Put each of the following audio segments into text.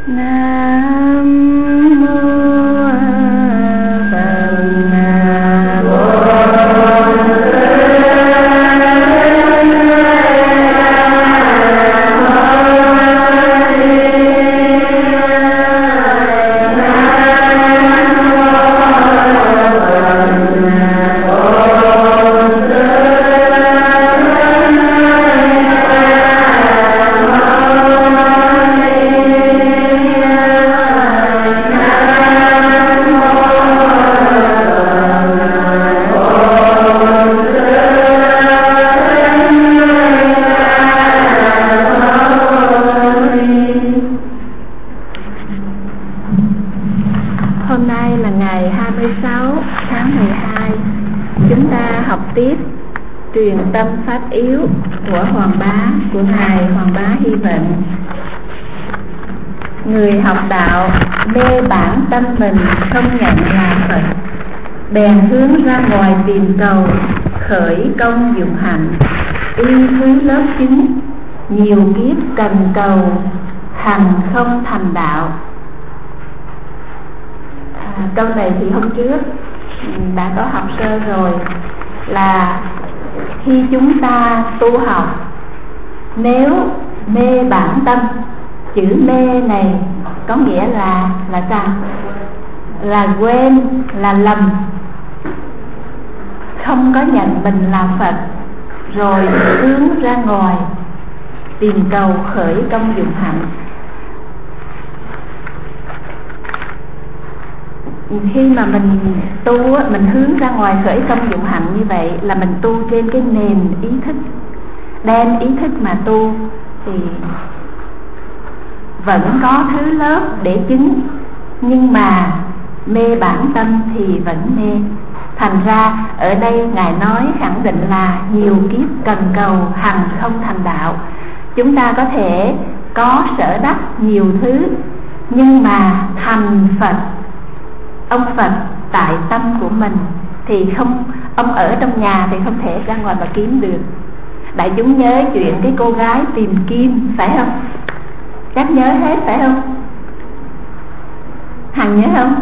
Nam mô Phật. Nam mô truyền tâm pháp yếu của Hoàng Bá, của ngài Hoàng Bá Hy Vận. Người học đạo mê bản tâm mình không nhận là Phật, bèn hướng ra ngoài tìm cầu, khởi công dụng hạnh, y thứ lớp chứng, nhiều kiếp cần cầu, hành không thành đạo. Câu này thì hôm trước đã có học sơ rồi, là khi chúng ta tu học, nếu mê bản tâm, chữ mê này có nghĩa là sao? Là quên, là lầm, không có nhận mình là Phật, rồi hướng ra ngoài tìm cầu khởi công dụng hạnh. Khi mà mình tu, mình hướng ra ngoài khởi công dụng hạnh như vậy là mình tu trên cái nền ý thức, đem ý thức mà tu thì vẫn có thứ lớp để chứng, nhưng mà mê bản tâm thì vẫn mê. Thành ra ở đây ngài nói khẳng định là nhiều kiếp cần cầu, hằng không thành đạo. Chúng ta có thể có sở đắc nhiều thứ, nhưng mà thành Phật, ông Phật tại tâm của mình thì không, ông ở trong nhà thì không thể ra ngoài mà kiếm được. Đại chúng nhớ chuyện cái cô gái tìm kim, phải không? Chắc nhớ hết phải không? Hằng nhớ không?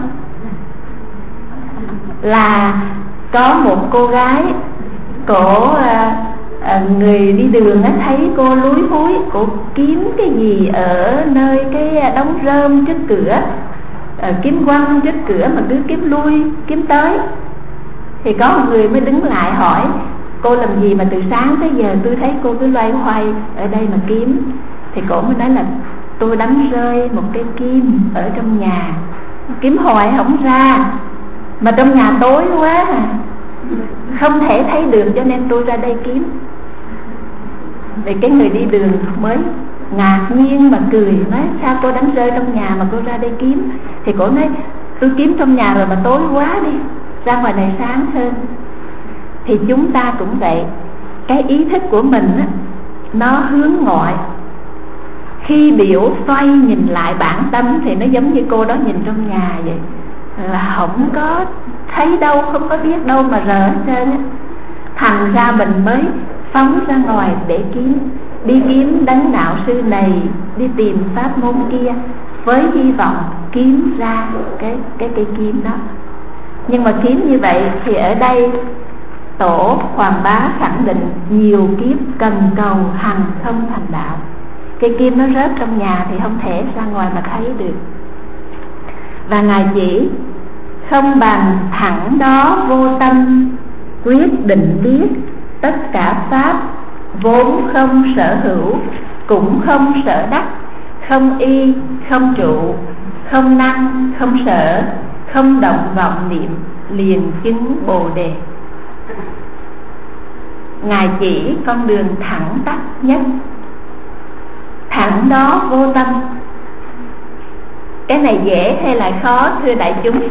Là có một cô gái, cổ người đi đường thấy cô lúi húi, cổ kiếm cái gì ở nơi cái đống rơm trước cửa, kiếm quăng trước cửa mà cứ kiếm lui kiếm tới. Thì có một người mới đứng lại hỏi cô làm gì mà từ sáng tới giờ tôi thấy cô cứ loay hoay ở đây mà kiếm. Thì cổ mới nói là tôi đánh rơi một cái kim ở trong nhà, kiếm hoài không ra, mà trong nhà tối quá không thể thấy được, cho nên tôi ra đây kiếm. Thì cái người đi đường mới ngạc nhiên mà cười, nói sao cô đánh rơi trong nhà mà cô ra đây kiếm. Thì cô nói tôi kiếm trong nhà rồi mà tối quá, đi ra ngoài này sáng hơn. Thì chúng ta cũng vậy, cái ý thức của mình á, nó hướng ngoại. Khi biểu xoay nhìn lại bản tâm thì nó giống như cô đó nhìn trong nhà vậy, là không có thấy đâu, không có biết đâu mà rờ hết trơn á. Thành ra mình mới phóng ra ngoài để kiếm, đi kiếm đấng đạo sư này, đi tìm pháp môn kia, với hy vọng kiếm ra cái cây kim đó. Nhưng mà kiếm như vậy thì ở đây Tổ Hoàng Bá khẳng định nhiều kiếp cần cầu, hằng không thành đạo. Cây kim nó rớt trong nhà thì không thể ra ngoài mà thấy được. Và ngài chỉ không bằng thẳng đó vô tâm, quyết định biết tất cả pháp vốn không sở hữu, cũng không sở đắc, không y, không trụ, không năng, không sở, không động vọng niệm, liền chứng Bồ Đề. Ngài chỉ con đường thẳng tắp nhất, thẳng đó vô tâm. Cái này dễ hay là khó thưa đại chúng?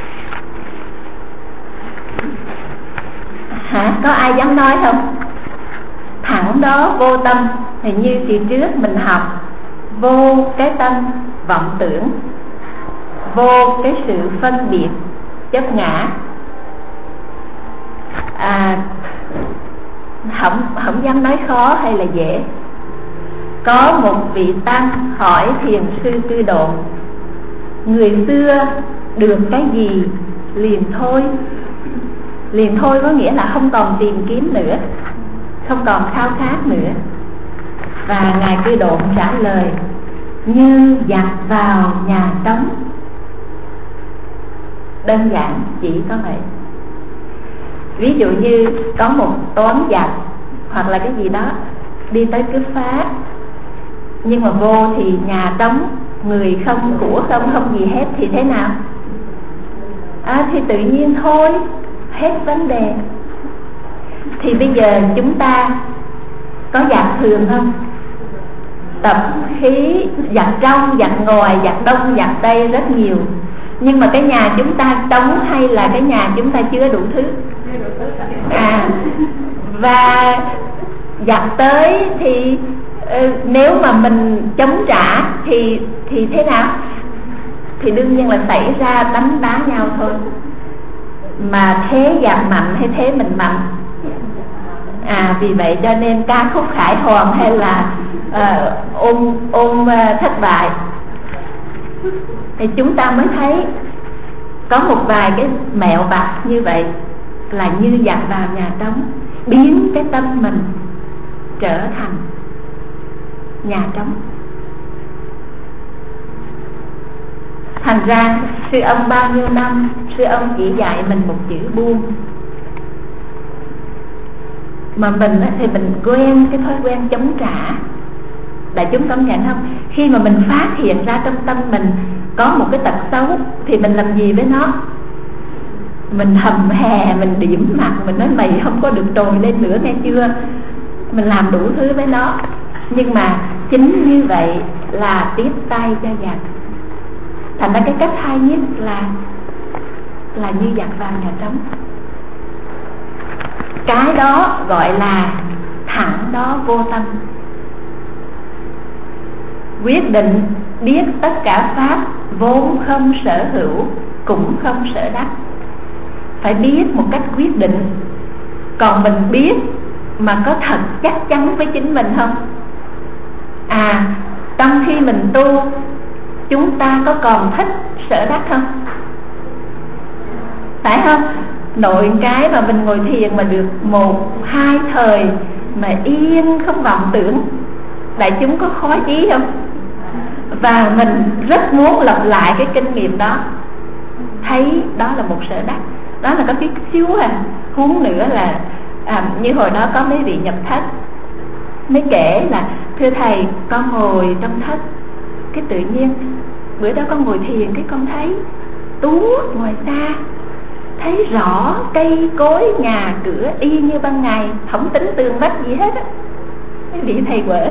Có ai dám nói không? Thẳng đó vô tâm thì như kỳ trước mình học, vô cái tâm vọng tưởng, vô cái sự phân biệt chấp ngã. Không dám nói khó hay là dễ. có một vị tăng hỏi thiền sư Cư Độn: người xưa được cái gì liền thôi? Liền thôi có nghĩa là không còn tìm kiếm nữa, không còn khao khát nữa. Và ngài Cư Độn trả lời: như giặt vào nhà trống. Đơn giản chỉ có vậy. Ví dụ như có một toán giặc hoặc là cái gì đó đi tới cướp phá, nhưng mà vô thì nhà trống, người không, của không gì hết, thì thế nào? Thì tự nhiên thôi, hết vấn đề. Thì bây giờ chúng ta có giặt thường không? Tập khí giặt trong, giặt ngoài, giặt đông, giặt tây rất nhiều. Nhưng mà cái nhà chúng ta trống hay là cái nhà chúng ta chưa đủ thứ? Và giặt tới thì nếu mà mình chống trả thì thế nào? Thì đương nhiên là xảy ra đánh đá nhau thôi. Mà thế giặt mạnh hay thế mình mạnh? Vì vậy cho nên ca khúc khải hoàn hay là ôm thất bại, thì chúng ta mới thấy có một vài cái mẹo vặt như vậy, là như giặt vào nhà trống, biến cái tâm mình trở thành nhà trống. Thành ra sư ông bao nhiêu năm, sư ông chỉ dạy mình một chữ buông. Mà mình thì mình quen cái thói quen chống trả. Đại chúng công nhận không? Khi mà mình phát hiện ra trong tâm mình có một cái tật xấu thì mình làm gì với nó? Mình hầm hè, mình điểm mặt, mình nói mày không có được trồi lên nữa nghe chưa? Mình làm đủ thứ với nó. Nhưng mà chính như vậy là tiếp tay cho giặc. Thành ra cái cách hay nhất là như giặt vào nhà trống. Cái đó gọi là thẳng đó vô tâm. Quyết định biết tất cả pháp vốn không sở hữu cũng không sở đắc. Phải biết một cách quyết định. Còn mình biết mà có thật chắc chắn với chính mình không? Trong khi mình tu, chúng ta có còn thích sở đắc không? Phải không? Nội cái mà mình ngồi thiền mà được 1-2 thời mà yên không vọng tưởng, đại chúng có khó chí không? Và mình rất muốn lặp lại cái kinh nghiệm đó. Thấy đó là một sở đắc. Đó là có chút xíu huống nữa là như hồi đó có mấy vị nhập thất mới kể là: thưa thầy, con ngồi trong thất, cái tự nhiên bữa đó con ngồi thiền, cái con thấy tuốt ngoài xa, thấy rõ cây cối nhà cửa y như ban ngày, không tính tường vách gì hết á. Cái vị thầy quở.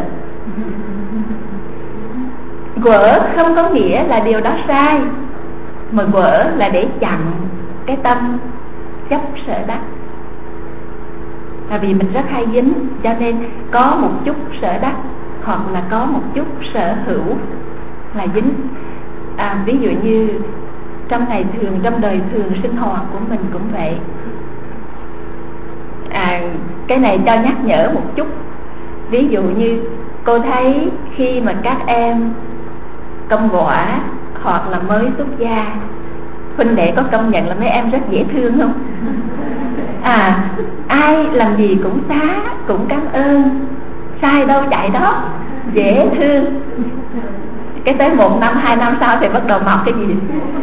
Quở không có nghĩa là điều đó sai, mà quở là để chặn cái tâm chấp sở đắc. Tại vì mình rất hay dính, cho nên có một chút sở đắc hoặc là có một chút sở hữu là dính. Ví dụ như trong ngày thường, trong đời thường sinh hoạt của mình cũng vậy. Cái này cho nhắc nhở một chút. Ví dụ như cô thấy khi mà các em công quả hoặc là mới xuất gia, huynh đệ có công nhận là mấy em rất dễ thương không? Ai làm gì cũng xá, cũng cảm ơn, sai đâu chạy đó, dễ thương. Cái tới 1 năm, 2 năm sau thì bắt đầu mọc cái gì?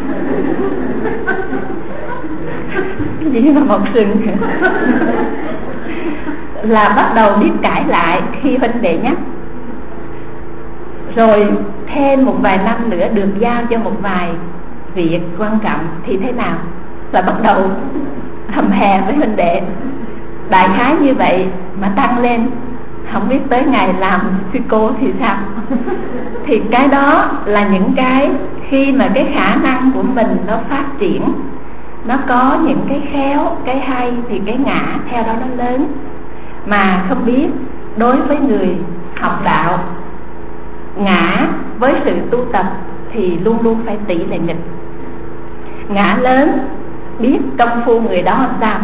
Cái gì mà mọc sừng? Là bắt đầu biết cãi lại khi huynh đệ nhắc. Rồi thêm một vài năm nữa được giao cho một vài việc quan trọng thì thế nào? Là bắt đầu hầm hè với huynh đệ. Đại khái như vậy mà tăng lên, không biết tới ngày làm sư cô thì sao. Thì cái đó là những cái khi mà cái khả năng của mình nó phát triển, nó có những cái khéo, cái hay, thì cái ngã theo đó nó lớn. Mà không biết, đối với người học đạo, ngã với sự tu tập thì luôn luôn phải tỷ lệ nghịch. Ngã lớn, biết công phu người đó làm sao,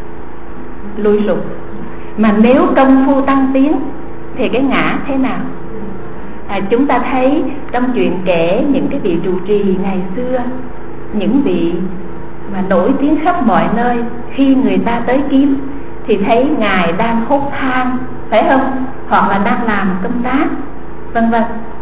lui sụp. Mà nếu công phu tăng tiến thì cái ngã thế nào, Chúng ta thấy trong chuyện kể những cái vị trụ trì ngày xưa, những vị mà nổi tiếng khắp mọi nơi, khi người ta tới kiếm thì thấy ngài đang hút than, phải không? Hoặc là đang làm công tác, vân vân.